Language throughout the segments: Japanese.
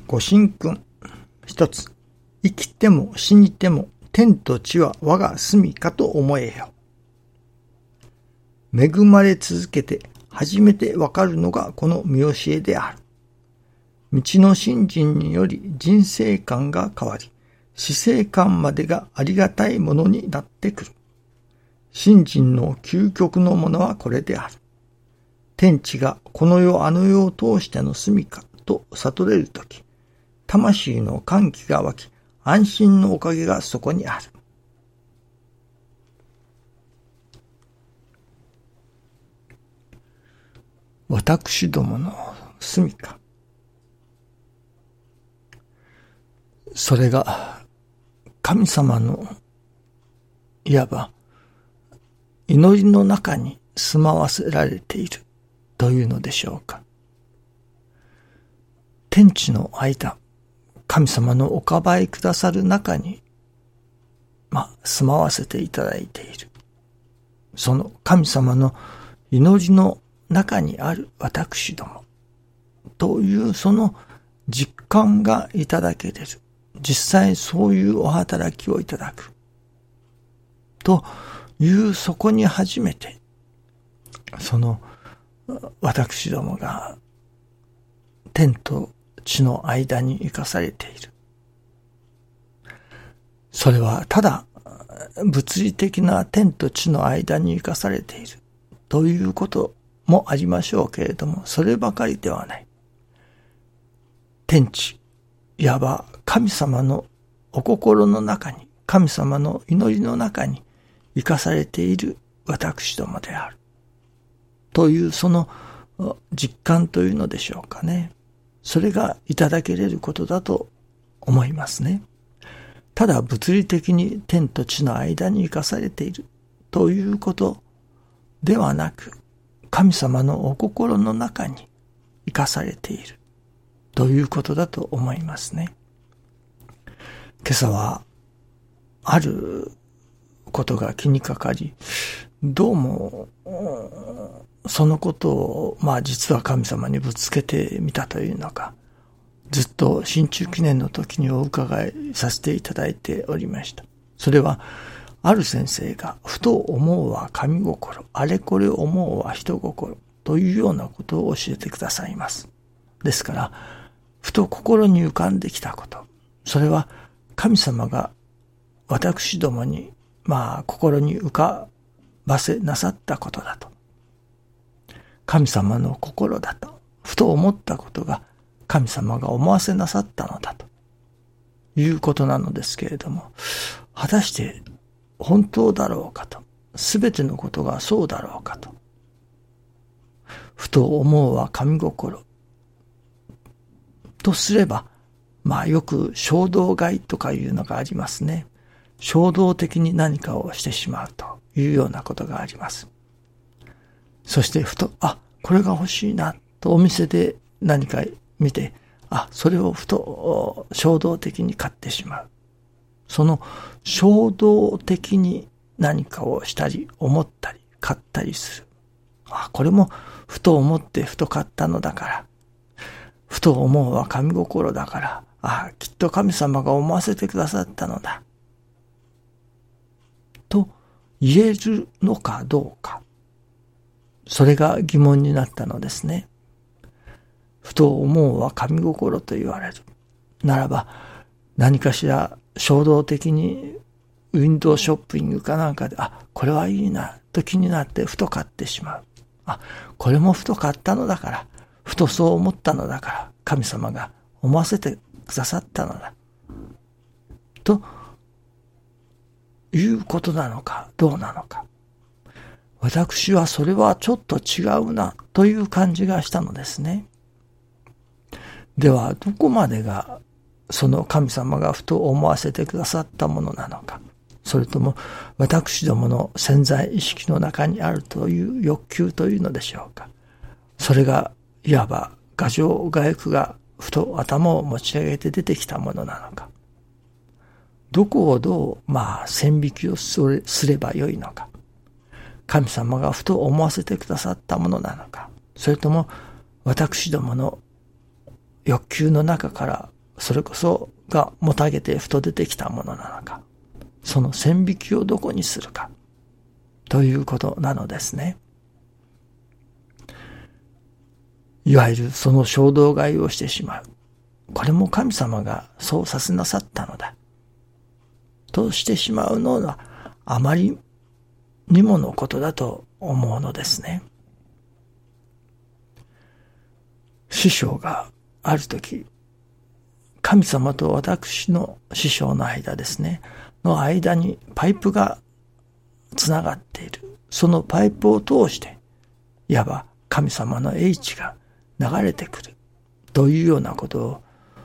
ご神君。一つ。生きても死にても天と地は我が住処と思えよ。恵まれ続けて初めてわかるのがこの見教えである。道の信心により人生観が変わり、死生観までがありがたいものになってくる。信心の究極のものはこれである。天地がこの世あの世を通しての住処と悟れるとき、魂の歓喜が湧き、安心のおかげがそこにある。私どもの住処。それが神様のいわば祈りの中に住まわせられているというのでしょうか。天地の間、神様のおかばいくださる中に、住まわせていただいている。その神様の祈りの中にある私どもというその実感がいただけれる。実際そういうお働きをいただく。というそこに初めて、その私どもが天と地の間に生かされている。それはただ物理的な天と地の間に生かされているということもありましょうけれども、そればかりではない。天地、いわば神様のお心の中に、神様の祈りの中に生かされている私どもである。というその実感というのでしょうかね。それがいただけれることだと思いますね。ただ物理的に天と地の間に生かされているということではなく、神様のお心の中に生かされているということだと思いますね。今朝はあることが気にかかり、どうもそのことを実は神様にぶつけてみたというのか、ずっと新中記念の時にお伺いさせていただいておりました。それはある先生がふと思うは神心、あれこれ思うは人心というようなことを教えてくださいます。ですからふと心に浮かんできたこと、それは神様が私どもに心に浮かばせなさったことだと、神様の心だとふと思ったことが神様が思わせなさったのだということなのですけれども、果たして本当だろうかと、すべてのことがそうだろうかと、ふと思うは神心とすれば、よく衝動買いとかいうのがありますね。衝動的に何かをしてしまうというようなことがあります。そしてふと、これが欲しいなとお店で何か見て、それをふと衝動的に買ってしまう。その衝動的に何かをしたり思ったり買ったりする。これもふと思ってふと買ったのだから、ふと思うは神心だから、きっと神様が思わせてくださったのだと言えるのかどうか、それが疑問になったのですね。ふと思うは神心と言われるならば、何かしら衝動的にウィンドウショッピングかなんかで、これはいいなと気になってふと買ってしまう。これもふと買ったのだから、ふとそう思ったのだから、神様が思わせてくださったのだということなのかどうなのか、私はそれはちょっと違うなという感じがしたのですね。ではどこまでがその神様がふと思わせてくださったものなのか、それとも私どもの潜在意識の中にあるという欲求というのでしょうか。それがいわば牙城牙欲がふと頭を持ち上げて出てきたものなのか、どこをどう線引きをすればよいのか、神様がふと思わせてくださったものなのか、それとも私どもの欲求の中からそれこそがもたげてふと出てきたものなのか、その線引きをどこにするかということなのですね。いわゆるその衝動買いをしてしまう。これも神様がそうさせなさったのだ。としてしまうのはあまりにものことだと思うのですね。師匠があるとき、神様と私の師匠の間ですね、の間にパイプがつながっている。そのパイプを通して、いわば神様の英知が流れてくるというようなこと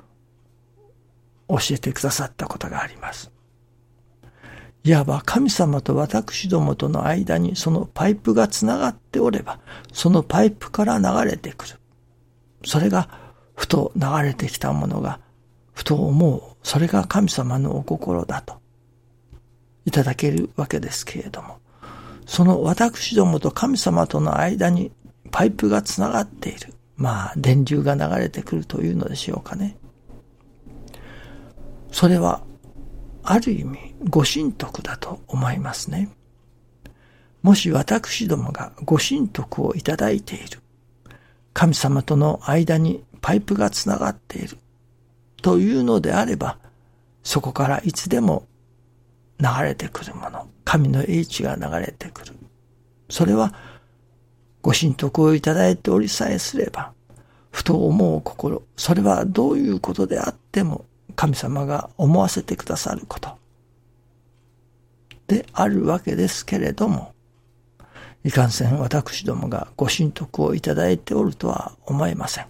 を教えてくださったことがあります。いわば神様と私どもとの間にそのパイプがつながっておれば、そのパイプから流れてくる。それがふと流れてきたものがふと思う。それが神様のお心だといただけるわけですけれども、その私どもと神様との間にパイプがつながっている。電流が流れてくるというのでしょうかね。それはある意味ご神徳だと思いますね。もし私どもがご神徳をいただいている、神様との間にパイプがつながっているというのであれば、そこからいつでも流れてくるもの、神の英知が流れてくる。それはご神徳をいただいておりさえすれば、ふと思う心、それはどういうことであっても神様が思わせてくださることであるわけですけれども、いかんせん私どもがご神徳をいただいておるとは思えません。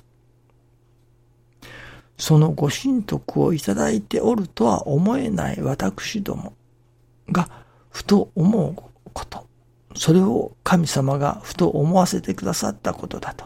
そのご神徳をいただいておるとは思えない私どもがふと思うこと、それを神様がふと思わせてくださったことだと。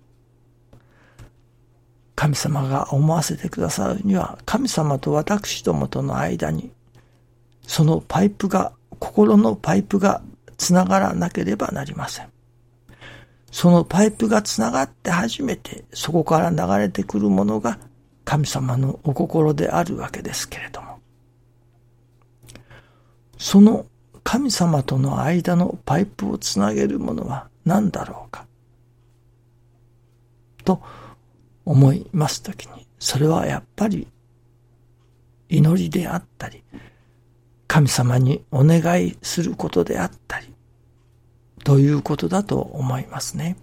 神様が思わせてくださるには、神様と私どもとの間にそのパイプが、心のパイプがつながらなければなりません。そのパイプがつながって初めてそこから流れてくるものが神様のお心であるわけですけれども、その神様との間のパイプをつなげるものは何だろうかと思いますときに、それはやっぱり祈りであったり、神様にお願いすることであったりということだと思いますね。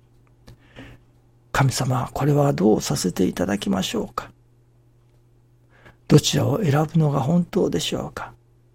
神様、これはどうさせていただきましょうか。どちらを選ぶのが本当でしょうか。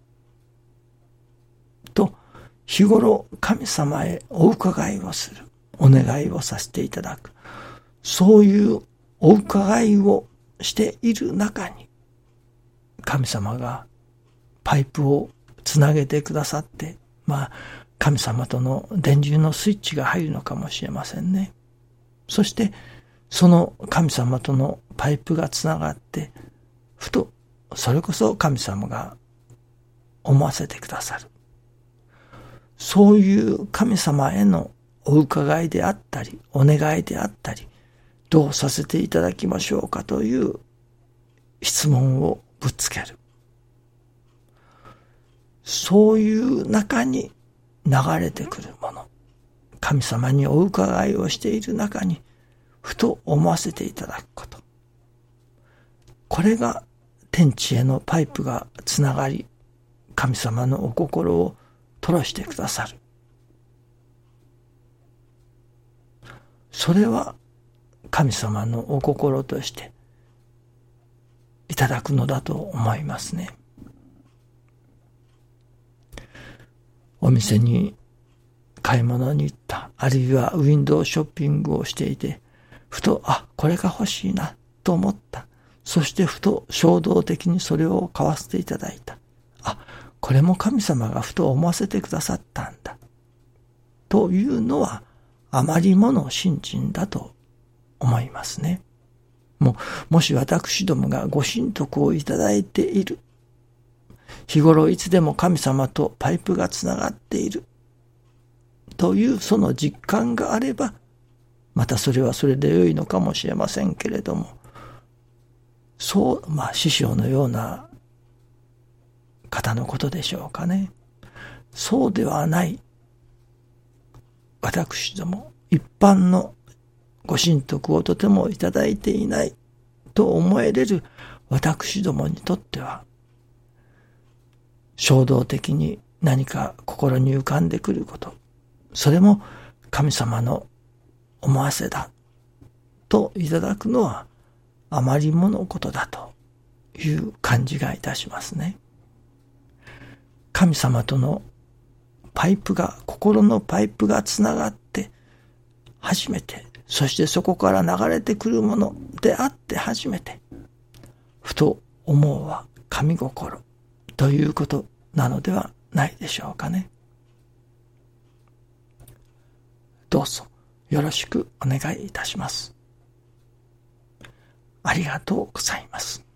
と日頃神様へお伺いをする、お願いをさせていただく、そういうお伺いをしている中に神様がパイプをつなげてくださって、神様との電流のスイッチが入るのかもしれませんね。そしてその神様とのパイプがつながって、ふとそれこそ神様が思わせてくださる、そういう神様へのお伺いであったり、お願いであったり、どうさせていただきましょうかという質問をぶつける。そういう中に流れてくるもの、神様にお伺いをしている中にふと思わせていただくこと、これが天地へのパイプがつながり、神様のお心を吐露してくださる。それは神様のお心としていただくのだと思いますね。お店に買い物に行った、あるいはウィンドウショッピングをしていて、ふと、これが欲しいなと思った。そしてふと衝動的にそれを買わせていただいた。これも神様がふと思わせてくださったんだ。というのは、あまりもの信心だと思いますね。もし私どもがご神徳をいただいている、日頃いつでも神様とパイプがつながっているというその実感があれば、またそれはそれで良いのかもしれませんけれども、 そう、師匠のような方のことでしょうかね。そうではない、私ども、一般のご神徳をとてもいただいていないと思えれる私どもにとっては、衝動的に何か心に浮かんでくること、それも神様の思わせだといただくのはあまりものことだという感じがいたしますね。神様との心のパイプがつながって初めて、そしてそこから流れてくるものであって初めて、ふと思うは神心ということなのではないでしょうかね。どうぞよろしくお願いいたします。ありがとうございます。